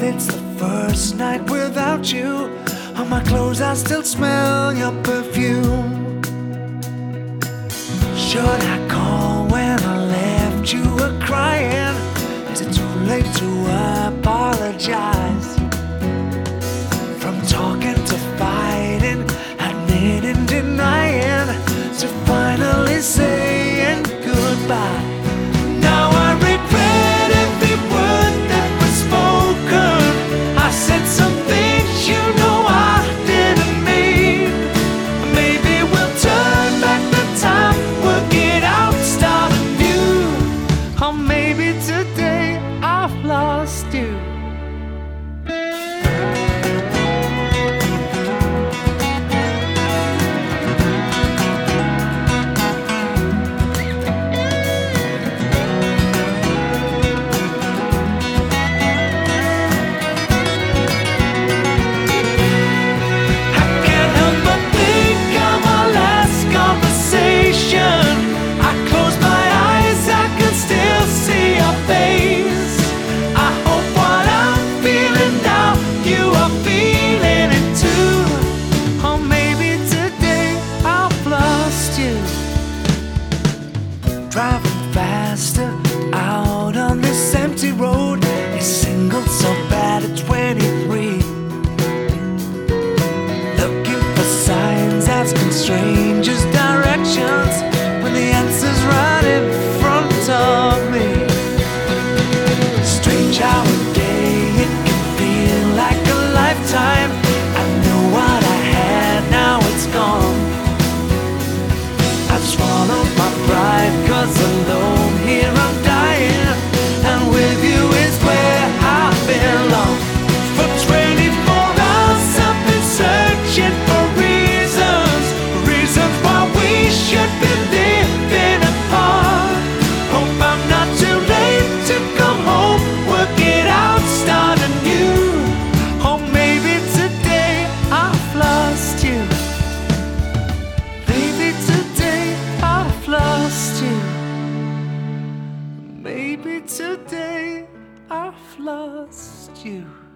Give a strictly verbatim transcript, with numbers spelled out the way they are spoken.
it's the first night without you. On my clothes I still smell your perfume. Should I call when I left you were crying? Is it too late to apologize? From talking to fighting, admitting, denying, to finally saying goodbye. Now I regret every word that was spoken. I said some things you know I didn't mean. Maybe we'll turn back the time, work it out, start anew. Or maybe today I've lost you. Driving faster out on this empty road. It's singled so bad at twenty-three. Looking for signs, asking strangers directions, when the answer's right in front of me. Strange how a day it can feel like a lifetime. I know what I had, now it's gone. I've swallowed my pride, 'cause alone here I'm dying, and with you is where I belong. For twenty-four hours I've been searching for reasons, reasons why we should be living apart. Hope I'm not too late to come home, work it out, start anew. Or maybe today I've lost you. Maybe today I've lost you. Maybe today I've lost you.